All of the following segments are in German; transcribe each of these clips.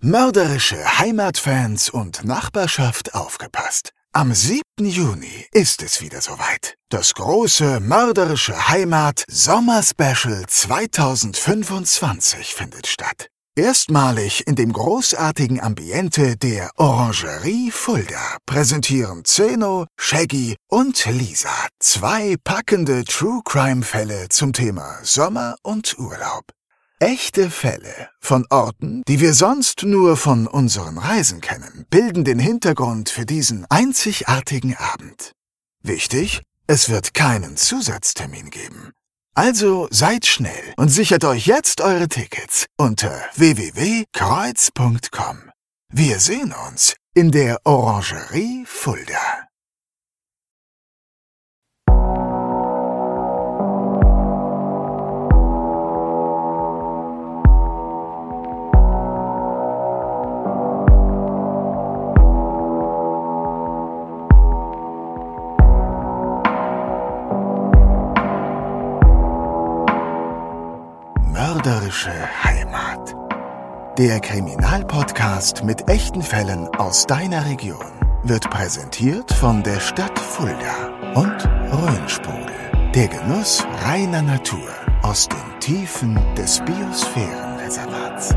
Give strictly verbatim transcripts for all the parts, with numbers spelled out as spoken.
Mörderische Heimatfans und Nachbarschaft, aufgepasst. Am siebten Juni ist es wieder soweit. Das große Mörderische Heimat Sommer-Special zweitausendfünfundzwanzig findet statt. Erstmalig in dem großartigen Ambiente der Orangerie Fulda präsentieren Zeno, Shaggy und Lisa zwei packende True-Crime-Fälle zum Thema Sommer und Urlaub. Echte Fälle von Orten, die wir sonst nur von unseren Reisen kennen, bilden den Hintergrund für diesen einzigartigen Abend. Wichtig, es wird keinen Zusatztermin geben. Also seid schnell und sichert euch jetzt eure Tickets unter w w w punkt kreuz punkt com. Wir sehen uns in der Orangerie Fulda. Mörderische Heimat. Der Kriminalpodcast mit echten Fällen aus deiner Region wird präsentiert von der Stadt Fulda und Rhönsprudel. Der Genuss reiner Natur aus den Tiefen des Biosphärenreservats.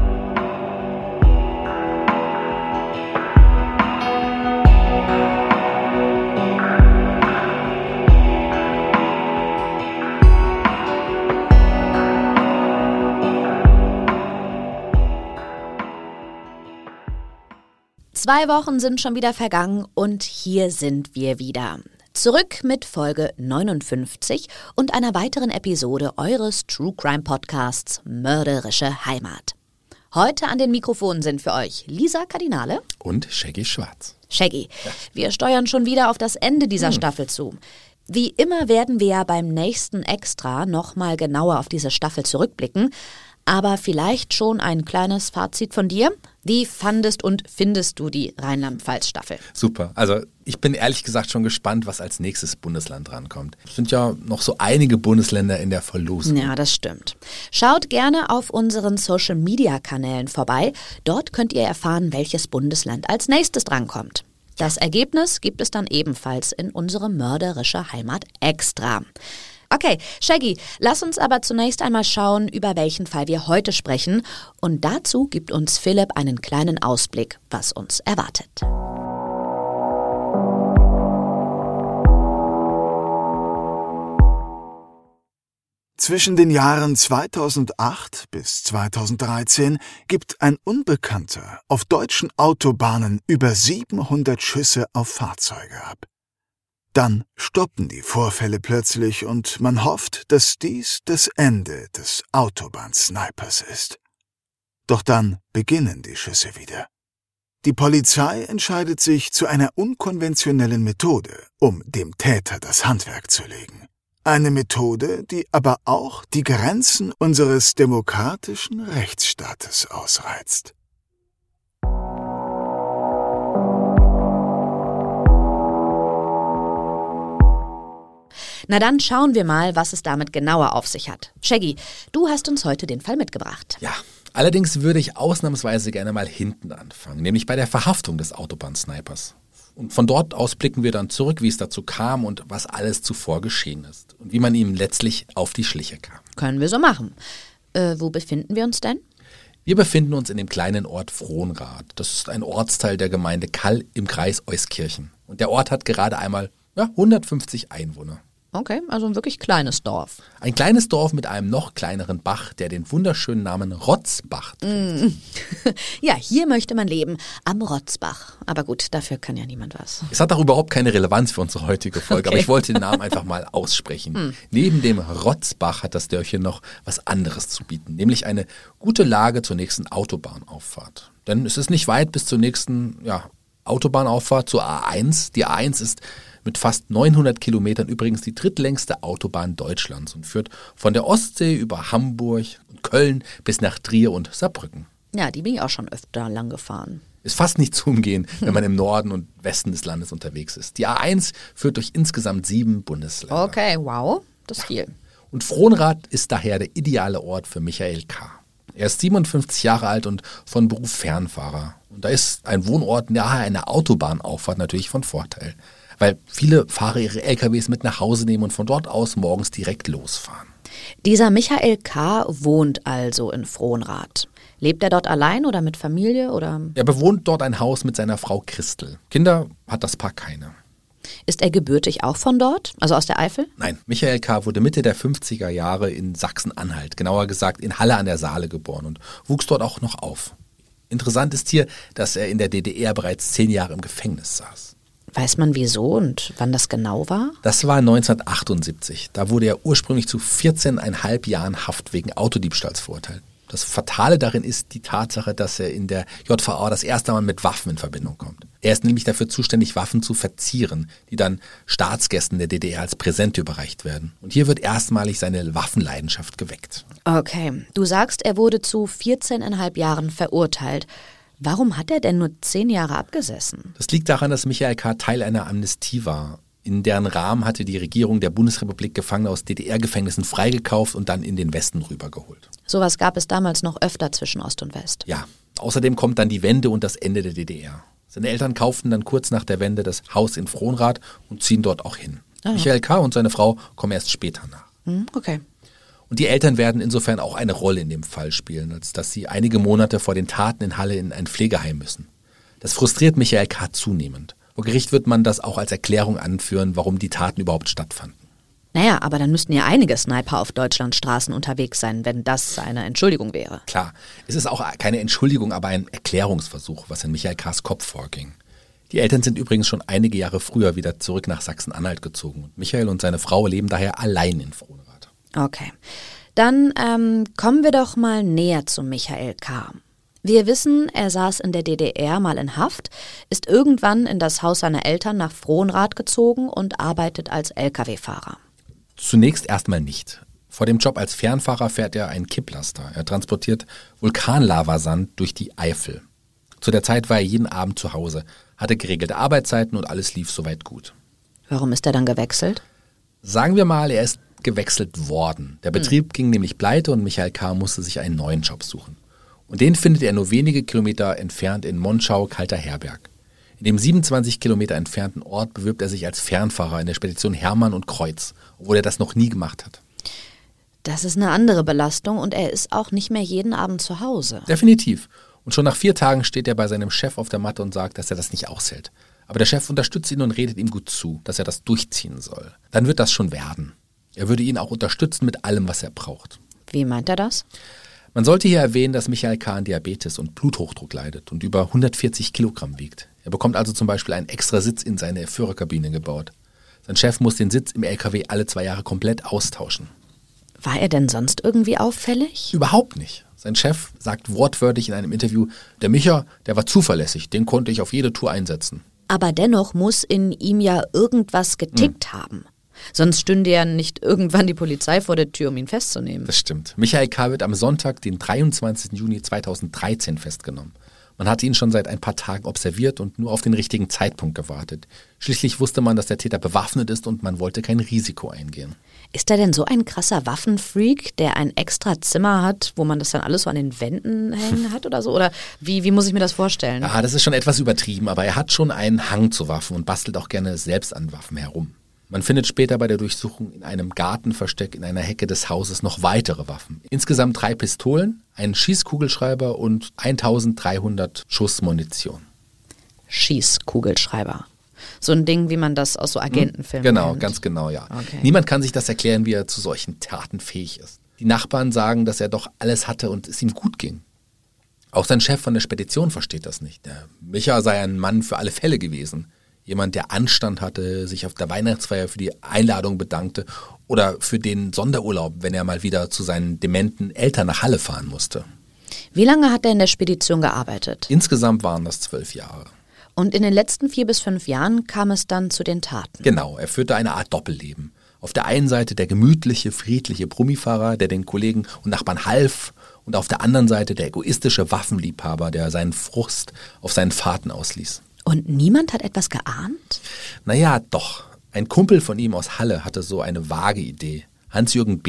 Zwei Wochen sind schon wieder vergangen und hier sind wir wieder. Zurück mit Folge neunundfünfzig und einer weiteren Episode eures True Crime Podcasts Mörderische Heimat. Heute an den Mikrofonen sind für euch Lisa Kardinale und Shaggy Schwarz. Shaggy, ja. Wir steuern schon wieder auf das Ende dieser hm. Staffel zu. Wie immer werden wir ja beim nächsten Extra nochmal genauer auf diese Staffel zurückblicken. Aber vielleicht schon ein kleines Fazit von dir. Wie fandest und findest du die Rheinland-Pfalz-Staffel? Super. Also ich bin ehrlich gesagt schon gespannt, was als nächstes Bundesland drankommt. Es sind ja noch so einige Bundesländer in der Verlosung. Ja, das stimmt. Schaut gerne auf unseren Social-Media-Kanälen vorbei. Dort könnt ihr erfahren, welches Bundesland als nächstes drankommt. Das Ergebnis gibt es dann ebenfalls in unserem Mörderische Heimat Extra. Okay, Shaggy, lass uns aber zunächst einmal schauen, über welchen Fall wir heute sprechen. Und dazu gibt uns Philipp einen kleinen Ausblick, was uns erwartet. Zwischen den Jahren zweitausendacht bis zweitausenddreizehn gibt ein Unbekannter auf deutschen Autobahnen über siebenhundert Schüsse auf Fahrzeuge ab. Dann stoppen die Vorfälle plötzlich und man hofft, dass dies das Ende des Autobahn-Snipers ist. Doch dann beginnen die Schüsse wieder. Die Polizei entscheidet sich zu einer unkonventionellen Methode, um dem Täter das Handwerk zu legen. Eine Methode, die aber auch die Grenzen unseres demokratischen Rechtsstaates ausreizt. Na dann schauen wir mal, was es damit genauer auf sich hat. Shaggy, du hast uns heute den Fall mitgebracht. Ja, allerdings würde ich ausnahmsweise gerne mal hinten anfangen, nämlich bei der Verhaftung des Autobahn-Snipers. Und von dort aus blicken wir dann zurück, wie es dazu kam und was alles zuvor geschehen ist. Und wie man ihm letztlich auf die Schliche kam. Können wir so machen. Äh, wo befinden wir uns denn? Wir befinden uns in dem kleinen Ort Frohnrath. Das ist ein Ortsteil der Gemeinde Kall im Kreis Euskirchen. Und der Ort hat gerade einmal ja, hundertfünfzig Einwohner. Okay, also ein wirklich kleines Dorf. Ein kleines Dorf mit einem noch kleineren Bach, der den wunderschönen Namen Rotzbach trägt. Mm. Ja, hier möchte man leben, am Rotzbach. Aber gut, dafür kann ja niemand was. Es hat auch überhaupt keine Relevanz für unsere heutige Folge, okay. Aber ich wollte den Namen einfach mal aussprechen. Mm. Neben dem Rotzbach hat das Dörfchen noch was anderes zu bieten, nämlich eine gute Lage zur nächsten Autobahnauffahrt. Denn es ist nicht weit bis zur nächsten ja, Autobahnauffahrt, zur A eins. Die A eins ist mit fast neunhundert Kilometern übrigens die drittlängste Autobahn Deutschlands und führt von der Ostsee über Hamburg und Köln bis nach Trier und Saarbrücken. Ja, die bin ich auch schon öfter lang gefahren. Ist fast nicht zu umgehen, wenn man im Norden und Westen des Landes unterwegs ist. Die A eins führt durch insgesamt sieben Bundesländer. Okay, wow, das ist viel. Und Frohnrath ist daher der ideale Ort für Michael K. Er ist siebenundfünfzig Jahre alt und von Beruf Fernfahrer. Und da ist ein Wohnort nahe einer Autobahnauffahrt natürlich von Vorteil. Weil viele Fahrer ihre L K Ws mit nach Hause nehmen und von dort aus morgens direkt losfahren. Dieser Michael K. wohnt also in Frohnrath. Lebt er dort allein oder mit Familie? Oder? Er bewohnt dort ein Haus mit seiner Frau Christel. Kinder hat das Paar keine. Ist er gebürtig auch von dort, also aus der Eifel? Nein, Michael K. wurde Mitte der fünfziger Jahre in Sachsen-Anhalt, genauer gesagt in Halle an der Saale geboren und wuchs dort auch noch auf. Interessant ist hier, dass er in der D D R bereits zehn Jahre im Gefängnis saß. Weiß man wieso und wann das genau war? Das war neunzehnhundertachtundsiebzig. Da wurde er ursprünglich zu vierzehneinhalb Jahren Haft wegen Autodiebstahls verurteilt. Das Fatale darin ist die Tatsache, dass er in der J V A das erste Mal mit Waffen in Verbindung kommt. Er ist nämlich dafür zuständig, Waffen zu verzieren, die dann Staatsgästen der D D R als Präsente überreicht werden. Und hier wird erstmalig seine Waffenleidenschaft geweckt. Okay, du sagst, er wurde zu vierzehneinhalb Jahren verurteilt. Warum hat er denn nur zehn Jahre abgesessen? Das liegt daran, dass Michael K. Teil einer Amnestie war. In deren Rahmen hatte die Regierung der Bundesrepublik Gefangene aus D D R-Gefängnissen freigekauft und dann in den Westen rübergeholt. Sowas gab es damals noch öfter zwischen Ost und West. Ja, außerdem kommt dann die Wende und das Ende der D D R. Seine Eltern kauften dann kurz nach der Wende das Haus in Frohnrath und ziehen dort auch hin. Ah. Michael K. und seine Frau kommen erst später nach. Hm, okay. Und die Eltern werden insofern auch eine Rolle in dem Fall spielen, als dass sie einige Monate vor den Taten in Halle in ein Pflegeheim müssen. Das frustriert Michael K. zunehmend. Vor Gericht wird man das auch als Erklärung anführen, warum die Taten überhaupt stattfanden. Naja, aber dann müssten ja einige Sniper auf Deutschlands Straßen unterwegs sein, wenn das eine Entschuldigung wäre. Klar, es ist auch keine Entschuldigung, aber ein Erklärungsversuch, was in Michael K.'s Kopf vorging. Die Eltern sind übrigens schon einige Jahre früher wieder zurück nach Sachsen-Anhalt gezogen. Und Michael und seine Frau leben daher allein in Frohnrath. Okay, dann ähm, kommen wir doch mal näher zu Michael K. Wir wissen, er saß in der D D R mal in Haft, ist irgendwann in das Haus seiner Eltern nach Frohnrath gezogen und arbeitet als L K W-Fahrer. Zunächst erstmal nicht. Vor dem Job als Fernfahrer fährt er einen Kipplaster. Er transportiert Vulkanlavasand durch die Eifel. Zu der Zeit war er jeden Abend zu Hause, hatte geregelte Arbeitszeiten und alles lief soweit gut. Warum ist er dann gewechselt? Sagen wir mal, er ist gewechselt worden. Der Betrieb hm. ging nämlich pleite und Michael K. musste sich einen neuen Job suchen. Und den findet er nur wenige Kilometer entfernt in Monschau-Kalter-Herberg. In dem siebenundzwanzig Kilometer entfernten Ort bewirbt er sich als Fernfahrer in der Spedition Hermann und Kreuz, obwohl er das noch nie gemacht hat. Das ist eine andere Belastung und er ist auch nicht mehr jeden Abend zu Hause. Definitiv. Und schon nach vier Tagen steht er bei seinem Chef auf der Matte und sagt, dass er das nicht aushält. Aber der Chef unterstützt ihn und redet ihm gut zu, dass er das durchziehen soll. Dann wird das schon werden. Er würde ihn auch unterstützen mit allem, was er braucht. Wie meint er das? Man sollte hier erwähnen, dass Michael K. an Diabetes und Bluthochdruck leidet und über hundertvierzig Kilogramm wiegt. Er bekommt also zum Beispiel einen extra Sitz in seine Führerkabine gebaut. Sein Chef muss den Sitz im L K W alle zwei Jahre komplett austauschen. War er denn sonst irgendwie auffällig? Überhaupt nicht. Sein Chef sagt wortwörtlich in einem Interview, der Micha, der war zuverlässig, den konnte ich auf jede Tour einsetzen. Aber dennoch muss in ihm ja irgendwas getickt hm. haben. Sonst stünde ja nicht irgendwann die Polizei vor der Tür, um ihn festzunehmen. Das stimmt. Michael K. wird am Sonntag, den dreiundzwanzigsten Juni zweitausenddreizehn, festgenommen. Man hatte ihn schon seit ein paar Tagen observiert und nur auf den richtigen Zeitpunkt gewartet. Schließlich wusste man, dass der Täter bewaffnet ist und man wollte kein Risiko eingehen. Ist er denn so ein krasser Waffenfreak, der ein extra Zimmer hat, wo man das dann alles so an den Wänden hängen hat oder so? Oder wie, wie muss ich mir das vorstellen? Ja, das ist schon etwas übertrieben, aber er hat schon einen Hang zu Waffen und bastelt auch gerne selbst an Waffen herum. Man findet später bei der Durchsuchung in einem Gartenversteck in einer Hecke des Hauses noch weitere Waffen. Insgesamt drei Pistolen, einen Schießkugelschreiber und eintausenddreihundert Schuss Munition. Schießkugelschreiber. So ein Ding, wie man das aus so Agentenfilmen Genau, kennt. ganz genau, ja. Okay. Niemand kann sich das erklären, wie er zu solchen Taten fähig ist. Die Nachbarn sagen, dass er doch alles hatte und es ihm gut ging. Auch sein Chef von der Spedition versteht das nicht. Der Micha sei ein Mann für alle Fälle gewesen. Jemand, der Anstand hatte, sich auf der Weihnachtsfeier für die Einladung bedankte oder für den Sonderurlaub, wenn er mal wieder zu seinen dementen Eltern nach Halle fahren musste. Wie lange hat er in der Spedition gearbeitet? Insgesamt waren das zwölf Jahre. Und in den letzten vier bis fünf Jahren kam es dann zu den Taten? Genau, er führte eine Art Doppelleben. Auf der einen Seite der gemütliche, friedliche Brummifahrer, der den Kollegen und Nachbarn half, und auf der anderen Seite der egoistische Waffenliebhaber, der seinen Frust auf seinen Fahrten ausließ. Und niemand hat etwas geahnt? Naja, doch. Ein Kumpel von ihm aus Halle hatte so eine vage Idee. Hans-Jürgen B.,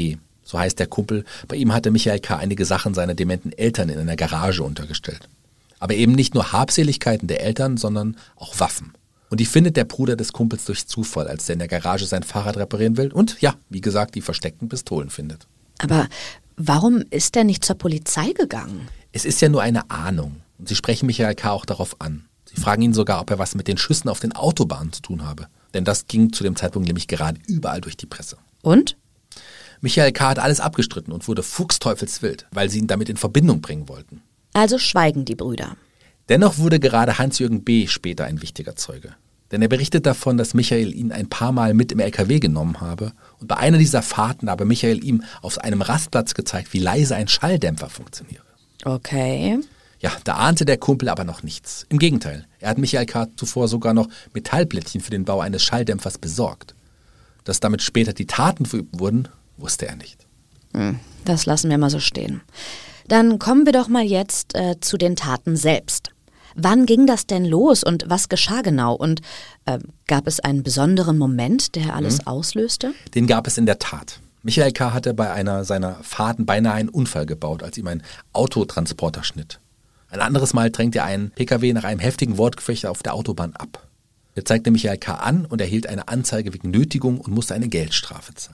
So heißt der Kumpel. Bei ihm hatte Michael K. einige Sachen seiner dementen Eltern in einer Garage untergestellt. Aber eben nicht nur Habseligkeiten der Eltern, sondern auch Waffen. Und die findet der Bruder des Kumpels durch Zufall, als der in der Garage sein Fahrrad reparieren will und, ja, wie gesagt, die versteckten Pistolen findet. Aber warum ist er nicht zur Polizei gegangen? Es ist ja nur eine Ahnung. Und sie sprechen Michael K. auch darauf an. Sie fragen ihn sogar, ob er was mit den Schüssen auf den Autobahnen zu tun habe. Denn das ging zu dem Zeitpunkt nämlich gerade überall durch die Presse. Und? Michael K. hat alles abgestritten und wurde fuchsteufelswild, weil sie ihn damit in Verbindung bringen wollten. Also schweigen die Brüder. Dennoch wurde gerade Hans-Jürgen B. später ein wichtiger Zeuge. Denn er berichtet davon, dass Michael ihn ein paar Mal mit im L K W genommen habe. Und bei einer dieser Fahrten habe Michael ihm auf einem Rastplatz gezeigt, wie leise ein Schalldämpfer funktioniere. Okay. Ja, da ahnte der Kumpel aber noch nichts. Im Gegenteil, er hat Michael K. zuvor sogar noch Metallplättchen für den Bau eines Schalldämpfers besorgt. Dass damit später die Taten verübt wurden, wusste er nicht. Das lassen wir mal so stehen. Dann kommen wir doch mal jetzt äh, zu den Taten selbst. Wann ging das denn los und was geschah genau? Und äh, gab es einen besonderen Moment, der alles mhm. auslöste? Den gab es in der Tat. Michael K. hatte bei einer seiner Fahrten beinahe einen Unfall gebaut, als ihm ein Autotransporter schnitt. Ein anderes Mal drängte er einen Pkw nach einem heftigen Wortgefecht auf der Autobahn ab. Er zeigte Michael K. an und erhielt eine Anzeige wegen Nötigung und musste eine Geldstrafe zahlen.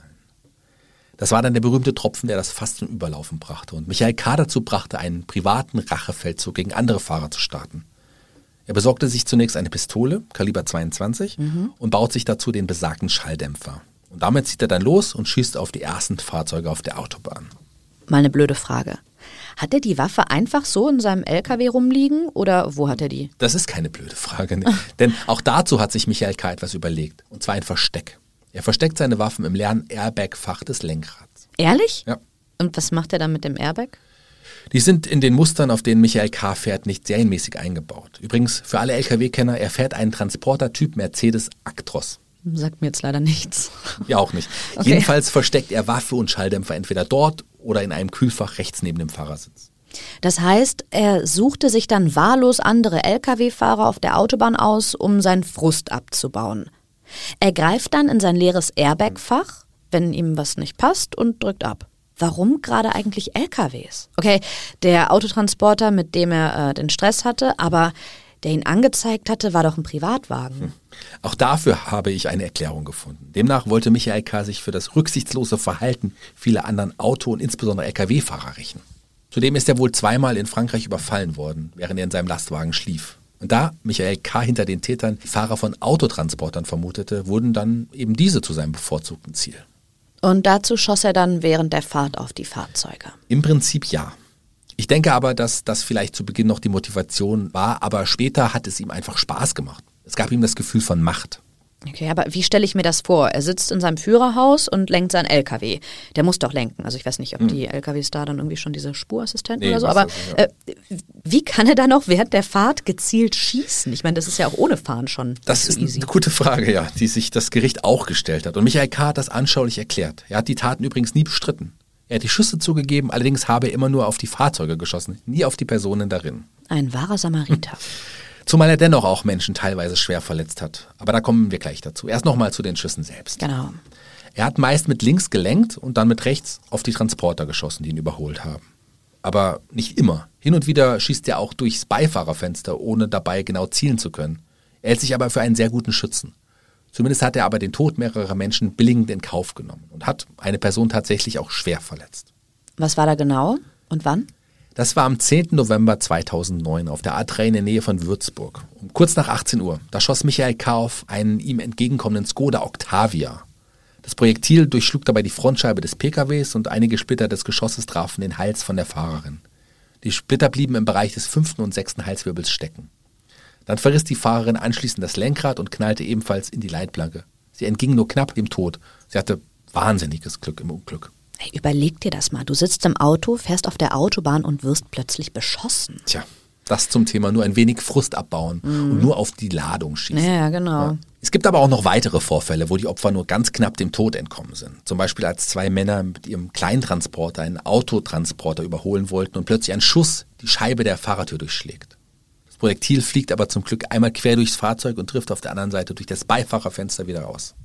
Das war dann der berühmte Tropfen, der das Fass zum Überlaufen brachte und Michael K. dazu brachte, einen privaten Rachefeldzug gegen andere Fahrer zu starten. Er besorgte sich zunächst eine Pistole, Kaliber zweiundzwanzig, mhm. und baut sich dazu den besagten Schalldämpfer. Und damit zieht er dann los und schießt auf die ersten Fahrzeuge auf der Autobahn. Mal eine blöde Frage. Hat er die Waffe einfach so in seinem L K W rumliegen oder wo hat er die? Das ist keine blöde Frage, ne? Denn auch dazu hat sich Michael K. etwas überlegt, und zwar ein Versteck. Er versteckt seine Waffen im leeren Airbag-Fach des Lenkrads. Ehrlich? Ja. Und was macht er dann mit dem Airbag? Die sind in den Mustern, auf denen Michael K. fährt, nicht serienmäßig eingebaut. Übrigens, für alle L K W-Kenner, er fährt einen Transporter-Typ Mercedes Actros. Sagt mir jetzt leider nichts. Ja, auch nicht. Okay. Jedenfalls versteckt er Waffe und Schalldämpfer entweder dort oder in einem Kühlfach rechts neben dem Fahrersitz. Das heißt, er suchte sich dann wahllos andere L K W-Fahrer auf der Autobahn aus, um seinen Frust abzubauen. Er greift dann in sein leeres Airbag-Fach, wenn ihm was nicht passt, und drückt ab. Warum gerade eigentlich L K Ws? Okay, der Autotransporter, mit dem er äh, den Stress hatte, aber der ihn angezeigt hatte, war doch ein Privatwagen. Hm. Auch dafür habe ich eine Erklärung gefunden. Demnach wollte Michael K. sich für das rücksichtslose Verhalten vieler anderen Auto- und insbesondere L K W-Fahrer rächen. Zudem ist er wohl zweimal in Frankreich überfallen worden, während er in seinem Lastwagen schlief. Und da Michael K. hinter den Tätern die Fahrer von Autotransportern vermutete, wurden dann eben diese zu seinem bevorzugten Ziel. Und dazu schoss er dann während der Fahrt auf die Fahrzeuge? Im Prinzip ja. Ich denke aber, dass das vielleicht zu Beginn noch die Motivation war, aber später hat es ihm einfach Spaß gemacht. Es gab ihm das Gefühl von Macht. Okay, aber wie stelle ich mir das vor? Er sitzt in seinem Führerhaus und lenkt seinen L K W. Der muss doch lenken. Also ich weiß nicht, ob hm. die L K Ws da dann irgendwie schon diese Spurassistenten nee, oder so, aber das, ja. äh, wie kann er dann auch während der Fahrt gezielt schießen? Ich meine, das ist ja auch ohne Fahren schon Das ist so easy. Eine gute Frage, ja, die sich das Gericht auch gestellt hat. Und Michael K. hat das anschaulich erklärt. Er hat die Taten übrigens nie bestritten. Er hat die Schüsse zugegeben, allerdings habe er immer nur auf die Fahrzeuge geschossen, nie auf die Personen darin. Ein wahrer Samariter. Hm. Zumal er dennoch auch Menschen teilweise schwer verletzt hat. Aber da kommen wir gleich dazu. Erst nochmal zu den Schüssen selbst. Genau. Er hat meist mit links gelenkt und dann mit rechts auf die Transporter geschossen, die ihn überholt haben. Aber nicht immer. Hin und wieder schießt er auch durchs Beifahrerfenster, ohne dabei genau zielen zu können. Er hält sich aber für einen sehr guten Schützen. Zumindest hat er aber den Tod mehrerer Menschen billigend in Kauf genommen und hat eine Person tatsächlich auch schwer verletzt. Was war da genau und wann? Das war am zehnten November zweitausendneun auf der A drei in der Nähe von Würzburg. Um kurz nach achtzehn Uhr. Da schoss Michael K. auf einen ihm entgegenkommenden Skoda Octavia. Das Projektil durchschlug dabei die Frontscheibe des P K Ws und einige Splitter des Geschosses trafen den Hals von der Fahrerin. Die Splitter blieben im Bereich des fünften und sechsten Halswirbels stecken. Dann verriss die Fahrerin anschließend das Lenkrad und knallte ebenfalls in die Leitplanke. Sie entging nur knapp dem Tod. Sie hatte wahnsinniges Glück im Unglück. Hey, überleg dir das mal. Du sitzt im Auto, fährst auf der Autobahn und wirst plötzlich beschossen. Tja, das zum Thema nur ein wenig Frust abbauen mhm. und nur auf die Ladung schießen. Ja, genau. Ja. Es gibt aber auch noch weitere Vorfälle, wo die Opfer nur ganz knapp dem Tod entkommen sind. Zum Beispiel als zwei Männer mit ihrem Kleintransporter einen Autotransporter überholen wollten und plötzlich ein Schuss die Scheibe der Fahrertür durchschlägt. Das Projektil fliegt aber zum Glück einmal quer durchs Fahrzeug und trifft auf der anderen Seite durch das Beifahrerfenster wieder raus.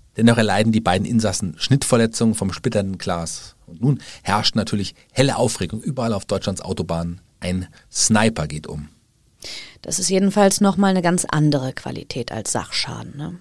Dennoch erleiden die beiden Insassen Schnittverletzungen vom splitternden Glas. Und nun herrscht natürlich helle Aufregung überall auf Deutschlands Autobahnen. Ein Sniper geht um. Das ist jedenfalls nochmal eine ganz andere Qualität als Sachschaden, ne?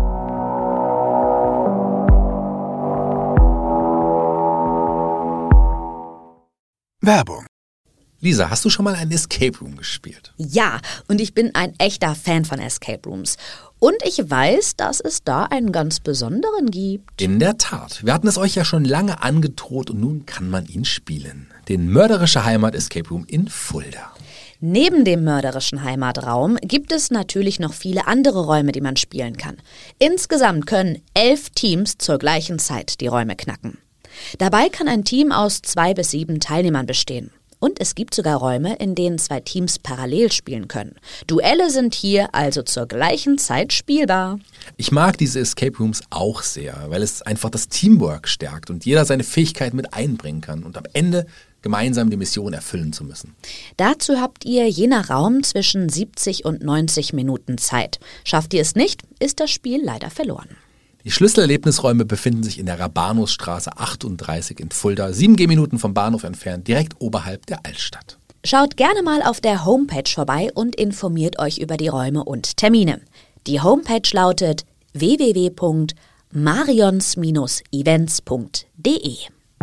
Werbung. Lisa, hast du schon mal ein Escape Room gespielt? Ja, und ich bin ein echter Fan von Escape Rooms. Und ich weiß, dass es da einen ganz besonderen gibt. In der Tat. Wir hatten es euch ja schon lange angedroht und nun kann man ihn spielen. Den Mörderische Heimat Escape Room in Fulda. Neben dem mörderischen Heimatraum gibt es natürlich noch viele andere Räume, die man spielen kann. Insgesamt können elf Teams zur gleichen Zeit die Räume knacken. Dabei kann ein Team aus zwei bis sieben Teilnehmern bestehen. Und es gibt sogar Räume, in denen zwei Teams parallel spielen können. Duelle sind hier also zur gleichen Zeit spielbar. Ich mag diese Escape Rooms auch sehr, weil es einfach das Teamwork stärkt und jeder seine Fähigkeiten mit einbringen kann und am Ende gemeinsam die Mission erfüllen zu müssen. Dazu habt ihr je nach Raum zwischen siebzig und neunzig Minuten Zeit. Schafft ihr es nicht, ist das Spiel leider verloren. Die Schlüsselerlebnisräume befinden sich in der Rabanusstraße achtunddreißig in Fulda, sieben Gehminuten vom Bahnhof entfernt, direkt oberhalb der Altstadt. Schaut gerne mal auf der Homepage vorbei und informiert euch über die Räume und Termine. Die Homepage lautet w w w punkt marions Bindestrich events punkt d e.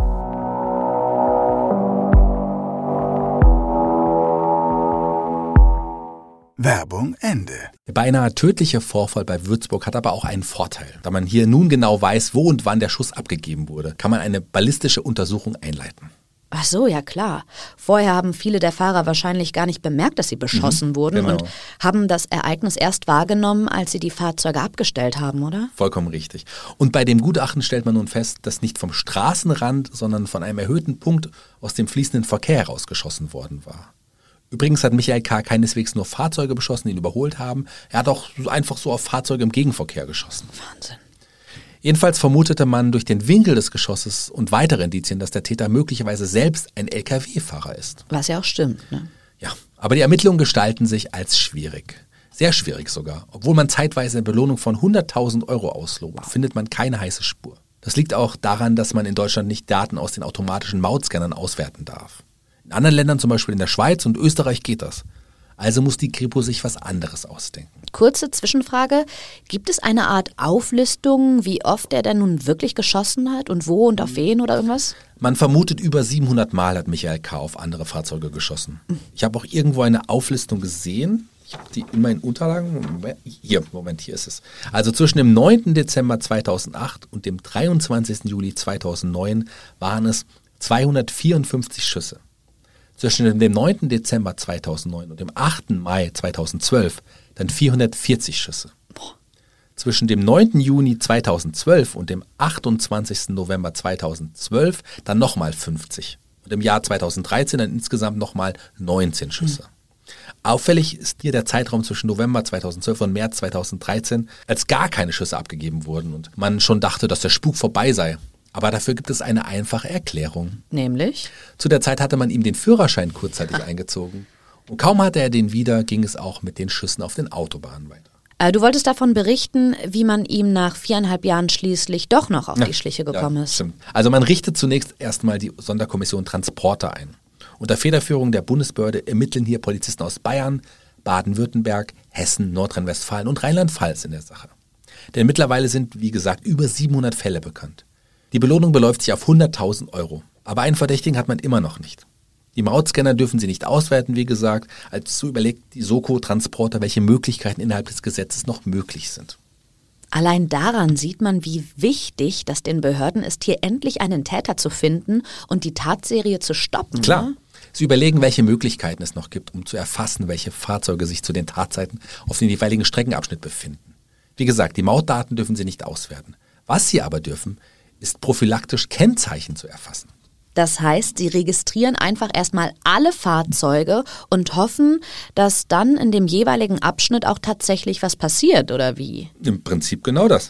Werbung Ende. Der beinahe tödliche Vorfall bei Würzburg hat aber auch einen Vorteil. Da man hier nun genau weiß, wo und wann der Schuss abgegeben wurde, kann man eine ballistische Untersuchung einleiten. Ach so, ja klar. Vorher haben viele der Fahrer wahrscheinlich gar nicht bemerkt, dass sie beschossen mhm, wurden genau. und haben das Ereignis erst wahrgenommen, als sie die Fahrzeuge abgestellt haben, oder? Vollkommen richtig. Und bei dem Gutachten stellt man nun fest, dass nicht vom Straßenrand, sondern von einem erhöhten Punkt aus dem fließenden Verkehr herausgeschossen worden war. Übrigens hat Michael K. keineswegs nur Fahrzeuge beschossen, die ihn überholt haben. Er hat auch einfach so auf Fahrzeuge im Gegenverkehr geschossen. Wahnsinn. Jedenfalls vermutete man durch den Winkel des Geschosses und weitere Indizien, dass der Täter möglicherweise selbst ein L K W-Fahrer ist. Was ja auch stimmt, ne? Ja, aber die Ermittlungen gestalten sich als schwierig. Sehr schwierig sogar. Obwohl man zeitweise eine Belohnung von hunderttausend Euro auslobt, findet man keine heiße Spur. Das liegt auch daran, dass man in Deutschland nicht Daten aus den automatischen Mautscannern auswerten darf. In anderen Ländern, zum Beispiel in der Schweiz und Österreich, geht das. Also muss die Kripo sich was anderes ausdenken. Kurze Zwischenfrage. Gibt es eine Art Auflistung, wie oft er denn nun wirklich geschossen hat und wo und auf wen oder irgendwas? Man vermutet, über siebenhundert Mal hat Michael K. auf andere Fahrzeuge geschossen. Ich habe auch irgendwo eine Auflistung gesehen. Ich habe die in meinen Unterlagen. Hier, Moment, hier ist es. Also zwischen dem neunten Dezember zweitausendacht und dem dreiundzwanzigsten Juli zweitausendneun waren es zweihundertvierundfünfzig Schüsse. Zwischen dem neunten Dezember zweitausendneun und dem achten Mai zweitausendzwölf dann vierhundertvierzig Schüsse. Boah. Zwischen dem neunten Juni zweitausendzwölf und dem achtundzwanzigsten November zweitausendzwölf dann nochmal fünfzig. Und im Jahr zweitausenddreizehn dann insgesamt nochmal neunzehn Schüsse. Mhm. Auffällig ist hier der Zeitraum zwischen November zweitausendzwölf und März zweitausenddreizehn, als gar keine Schüsse abgegeben wurden und man schon dachte, dass der Spuk vorbei sei. Aber dafür gibt es eine einfache Erklärung. Nämlich? Zu der Zeit hatte man ihm den Führerschein kurzzeitig Ach. eingezogen. Und kaum hatte er den wieder, ging es auch mit den Schüssen auf den Autobahnen weiter. Äh, du wolltest davon berichten, wie man ihm nach viereinhalb Jahren schließlich doch noch auf ja, die Schliche gekommen ja, ist. Stimmt. Also man richtet zunächst erstmal die Sonderkommission Transporter ein. Unter Federführung der Bundesbehörde ermitteln hier Polizisten aus Bayern, Baden-Württemberg, Hessen, Nordrhein-Westfalen und Rheinland-Pfalz in der Sache. Denn mittlerweile sind, wie gesagt, über siebenhundert Fälle bekannt. Die Belohnung beläuft sich auf hunderttausend Euro. Aber einen Verdächtigen hat man immer noch nicht. Die Mautscanner dürfen sie nicht auswerten, wie gesagt. Als so überlegt die Soko-Transporter, welche Möglichkeiten innerhalb des Gesetzes noch möglich sind. Allein daran sieht man, wie wichtig das den Behörden ist, hier endlich einen Täter zu finden und die Tatserie zu stoppen. Klar. Ne? Sie überlegen, welche Möglichkeiten es noch gibt, um zu erfassen, welche Fahrzeuge sich zu den Tatzeiten auf den jeweiligen Streckenabschnitt befinden. Wie gesagt, die Mautdaten dürfen sie nicht auswerten. Was sie aber dürfen, ist prophylaktisch Kennzeichen zu erfassen. Das heißt, sie registrieren einfach erstmal alle Fahrzeuge und hoffen, dass dann in dem jeweiligen Abschnitt auch tatsächlich was passiert, oder wie? Im Prinzip genau das.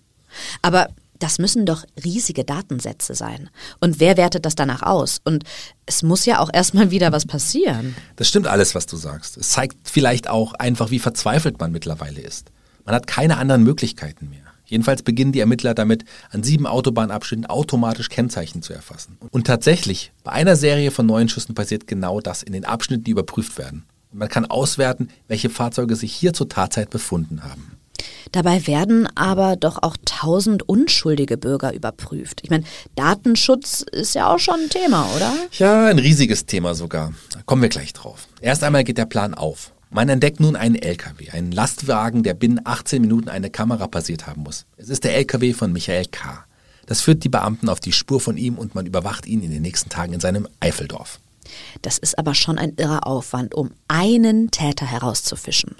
Aber das müssen doch riesige Datensätze sein. Und wer wertet das danach aus? Und es muss ja auch erstmal wieder was passieren. Das stimmt alles, was du sagst. Es zeigt vielleicht auch einfach, wie verzweifelt man mittlerweile ist. Man hat keine anderen Möglichkeiten mehr. Jedenfalls beginnen die Ermittler damit, an sieben Autobahnabschnitten automatisch Kennzeichen zu erfassen. Und tatsächlich, bei einer Serie von neun Schüssen passiert genau das in den Abschnitten, die überprüft werden. Und man kann auswerten, welche Fahrzeuge sich hier zur Tatzeit befunden haben. Dabei werden aber doch auch tausend unschuldige Bürger überprüft. Ich meine, Datenschutz ist ja auch schon ein Thema, oder? Ja, ein riesiges Thema sogar. Da kommen wir gleich drauf. Erst einmal geht der Plan auf. Man entdeckt nun einen L K W, einen Lastwagen, der binnen achtzehn Minuten eine Kamera passiert haben muss. Es ist der L K W von Michael K. Das führt die Beamten auf die Spur von ihm und man überwacht ihn in den nächsten Tagen in seinem Eifeldorf. Das ist aber schon ein irrer Aufwand, um einen Täter herauszufischen.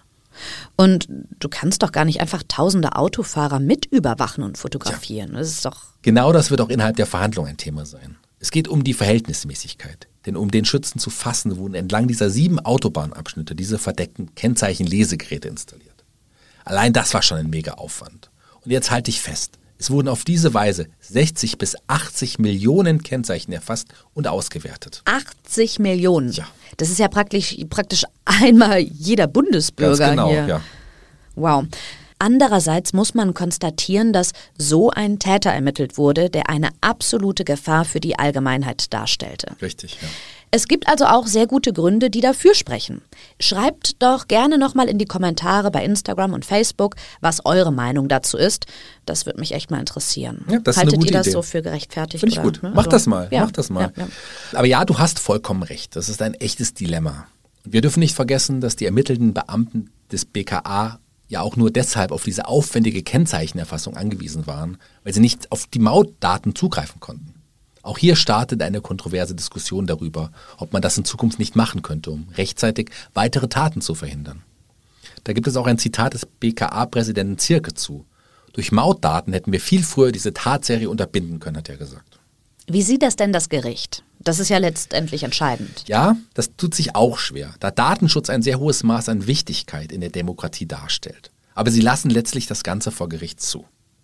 Und du kannst doch gar nicht einfach tausende Autofahrer mit überwachen und fotografieren. Das ist doch... Genau das wird auch innerhalb der Verhandlung ein Thema sein. Es geht um die Verhältnismäßigkeit. Denn um den Schützen zu fassen, wurden entlang dieser sieben Autobahnabschnitte diese verdeckten Kennzeichen-Lesegeräte installiert. Allein das war schon ein mega Aufwand. Und jetzt halte ich fest. Es wurden auf diese Weise sechzig bis achtzig Millionen Kennzeichen erfasst und ausgewertet. achtzig Millionen? Ja. Das ist ja praktisch, praktisch einmal jeder Bundesbürger Ganz genau, hier. Ja. Wow. Andererseits muss man konstatieren, dass so ein Täter ermittelt wurde, der eine absolute Gefahr für die Allgemeinheit darstellte. Richtig, ja. Es gibt also auch sehr gute Gründe, die dafür sprechen. Schreibt doch gerne nochmal in die Kommentare bei Instagram und Facebook, was eure Meinung dazu ist. Das würde mich echt mal interessieren. Ja, das ist Haltet eine gute ihr das Idee. so für gerechtfertigt? Finde ich oder, gut. Ne? Mach Also, das mal, ja, mach das mal. Ja, ja. Aber ja, du hast vollkommen recht. Das ist ein echtes Dilemma. Und wir dürfen nicht vergessen, dass die ermittelnden Beamten des B K A ja auch nur deshalb auf diese aufwendige Kennzeichenerfassung angewiesen waren, weil sie nicht auf die Mautdaten zugreifen konnten. Auch hier startet eine kontroverse Diskussion darüber, ob man das in Zukunft nicht machen könnte, um rechtzeitig weitere Taten zu verhindern. Da gibt es auch ein Zitat des B K A-Präsidenten Zierke zu. Durch Mautdaten hätten wir viel früher diese Tatserie unterbinden können, hat er gesagt. Wie sieht das denn das Gericht? Das ist ja letztendlich entscheidend. Ja, das tut sich auch schwer, da Datenschutz ein sehr hohes Maß an Wichtigkeit in der Demokratie darstellt. Aber sie lassen letztlich das Ganze vor Gericht zu.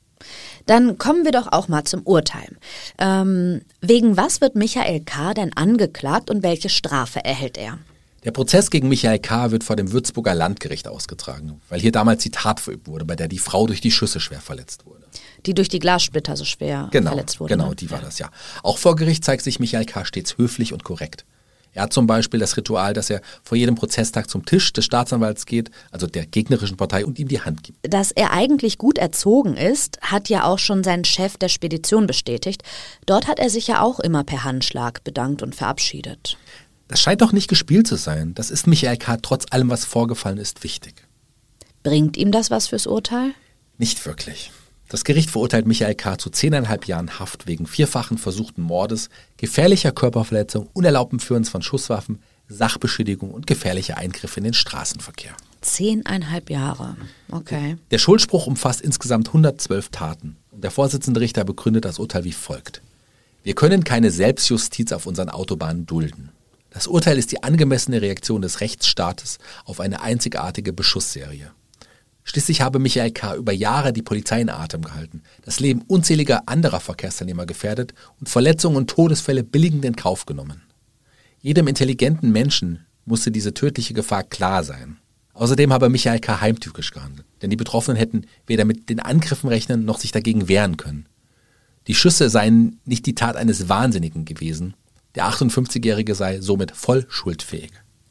Dann kommen wir doch auch mal zum Urteil. Ähm, wegen was wird Michael K. denn angeklagt und welche Strafe erhält er? Der Prozess gegen Michael K. wird vor dem Würzburger Landgericht ausgetragen, weil hier damals die Tat verübt wurde, bei der die Frau durch die Schüsse schwer verletzt wurde. Die durch die Glassplitter so schwer genau, verletzt wurde. Genau, ne? die war das, ja. Auch vor Gericht zeigt sich Michael K. stets höflich und korrekt. Er hat zum Beispiel das Ritual, dass er vor jedem Prozesstag zum Tisch des Staatsanwalts geht, also der gegnerischen Partei, und ihm die Hand gibt. Dass er eigentlich gut erzogen ist, hat ja auch schon sein Chef der Spedition bestätigt. Dort hat er sich ja auch immer per Handschlag bedankt und verabschiedet. Das scheint doch nicht gespielt zu sein. Das ist Michael K. trotz allem, was vorgefallen ist, wichtig. Bringt ihm das was fürs Urteil? Nicht wirklich. Das Gericht verurteilt Michael K. zu zehneinhalb Jahren Haft wegen vierfachen versuchten Mordes, gefährlicher Körperverletzung, unerlaubten Führens von Schusswaffen, Sachbeschädigung und gefährlicher Eingriffe in den Straßenverkehr. Zehneinhalb Jahre, okay. Der Schuldspruch umfasst insgesamt hundertzwölf Taten. Und der Vorsitzende Richter begründet das Urteil wie folgt. Wir können keine Selbstjustiz auf unseren Autobahnen dulden. Das Urteil ist die angemessene Reaktion des Rechtsstaates auf eine einzigartige Beschussserie. Schließlich habe Michael K. über Jahre die Polizei in Atem gehalten, das Leben unzähliger anderer Verkehrsteilnehmer gefährdet und Verletzungen und Todesfälle billigend in Kauf genommen. Jedem intelligenten Menschen musste diese tödliche Gefahr klar sein. Außerdem habe Michael K. heimtückisch gehandelt, denn die Betroffenen hätten weder mit den Angriffen rechnen noch sich dagegen wehren können. Die Schüsse seien nicht die Tat eines Wahnsinnigen gewesen. Der achtundfünfzigjährige sei somit voll schuldfähig.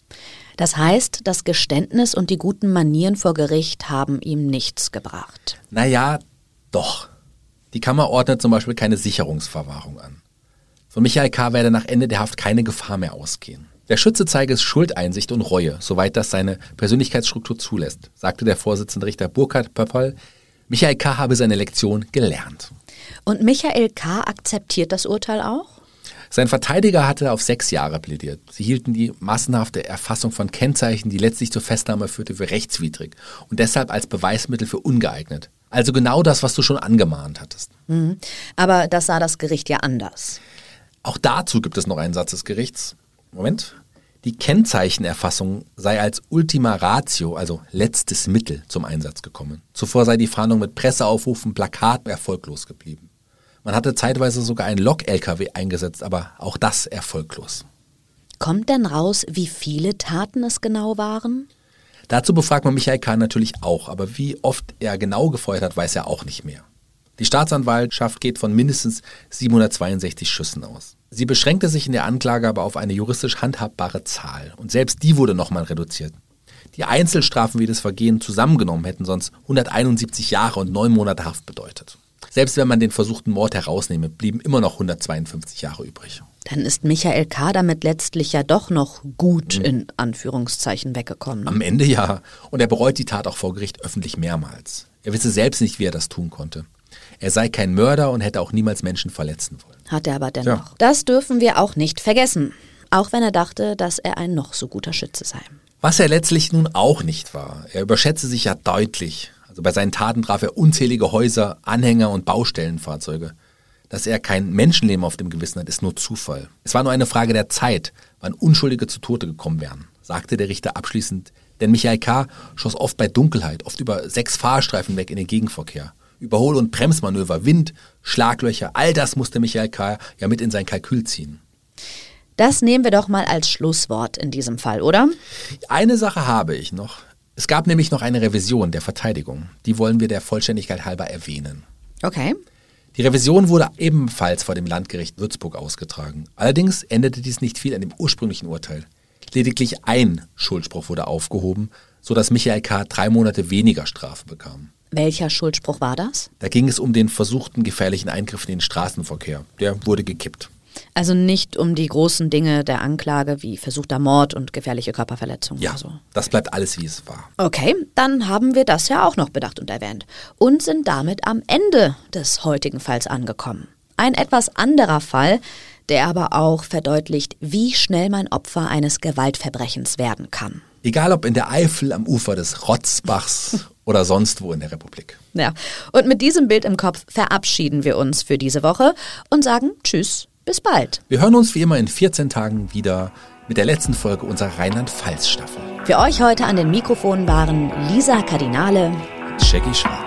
Das heißt, das Geständnis und die guten Manieren vor Gericht haben ihm nichts gebracht. Naja, doch. Die Kammer ordnet zum Beispiel keine Sicherungsverwahrung an. Von Michael K. werde nach Ende der Haft keine Gefahr mehr ausgehen. Der Schütze zeige Schuldeinsicht und Reue, soweit das seine Persönlichkeitsstruktur zulässt, sagte der Vorsitzende Richter Burkhard Pöppel. Michael K. habe seine Lektion gelernt. Und Michael K. akzeptiert das Urteil auch? Sein Verteidiger hatte auf sechs Jahre plädiert. Sie hielten die massenhafte Erfassung von Kennzeichen, die letztlich zur Festnahme führte, für rechtswidrig und deshalb als Beweismittel für ungeeignet. Also genau das, was du schon angemahnt hattest. Mhm. Aber das sah das Gericht ja anders. Auch dazu gibt es noch einen Satz des Gerichts. Moment. Die Kennzeichenerfassung sei als Ultima Ratio, also letztes Mittel, zum Einsatz gekommen. Zuvor sei die Fahndung mit Presseaufrufen, Plakaten erfolglos geblieben. Man hatte zeitweise sogar einen Lok-L K W eingesetzt, aber auch das erfolglos. Kommt denn raus, wie viele Taten es genau waren? Dazu befragt man Michael K. natürlich auch, aber wie oft er genau gefeuert hat, weiß er auch nicht mehr. Die Staatsanwaltschaft geht von mindestens siebenhundertzweiundsechzig Schüssen aus. Sie beschränkte sich in der Anklage aber auf eine juristisch handhabbare Zahl und selbst die wurde nochmal reduziert. Die Einzelstrafen wie das Vergehen zusammengenommen hätten sonst hunderteinundsiebzig Jahre und neun Monate Haft bedeutet. Selbst wenn man den versuchten Mord herausnehme, blieben immer noch hundertzweiundfünfzig Jahre übrig. Dann ist Michael K. damit letztlich ja doch noch gut in Anführungszeichen weggekommen. Am Ende ja. Und er bereut die Tat auch vor Gericht öffentlich mehrmals. Er wisse selbst nicht, wie er das tun konnte. Er sei kein Mörder und hätte auch niemals Menschen verletzen wollen. Hat er aber dennoch. Ja. Das dürfen wir auch nicht vergessen. Auch wenn er dachte, dass er ein noch so guter Schütze sei. Was er letztlich nun auch nicht war. Er überschätzte sich ja deutlich. Also bei seinen Taten traf er unzählige Häuser, Anhänger und Baustellenfahrzeuge. Dass er kein Menschenleben auf dem Gewissen hat, ist nur Zufall. Es war nur eine Frage der Zeit, wann Unschuldige zu Tode gekommen wären, sagte der Richter abschließend. Denn Michael K. schoss oft bei Dunkelheit, oft über sechs Fahrstreifen weg in den Gegenverkehr. Überhol- und Bremsmanöver, Wind, Schlaglöcher, all das musste Michael K. ja mit in sein Kalkül ziehen. Das nehmen wir doch mal als Schlusswort in diesem Fall, oder? Eine Sache habe ich noch. Es gab nämlich noch eine Revision der Verteidigung. Die wollen wir der Vollständigkeit halber erwähnen. Okay. Die Revision wurde ebenfalls vor dem Landgericht Würzburg ausgetragen. Allerdings änderte dies nicht viel an dem ursprünglichen Urteil. Lediglich ein Schuldspruch wurde aufgehoben, sodass Michael K. drei Monate weniger Strafe bekam. Welcher Schuldspruch war das? Da ging es um den versuchten gefährlichen Eingriff in den Straßenverkehr. Der wurde gekippt. Also nicht um die großen Dinge der Anklage wie versuchter Mord und gefährliche Körperverletzung Ja, oder so. das bleibt alles, wie es war. Okay, dann haben wir das ja auch noch bedacht und erwähnt und sind damit am Ende des heutigen Falls angekommen. Ein etwas anderer Fall, der aber auch verdeutlicht, wie schnell man Opfer eines Gewaltverbrechens werden kann. Egal ob in der Eifel, am Ufer des Rotzbachs oder sonst wo in der Republik. Ja, und mit diesem Bild im Kopf verabschieden wir uns für diese Woche und sagen Tschüss, bis bald. Wir hören uns wie immer in vierzehn Tagen wieder mit der letzten Folge unserer Rheinland-Pfalz-Staffel. Für euch heute an den Mikrofonen waren Lisa Kardinale und Shaggy Schwarz.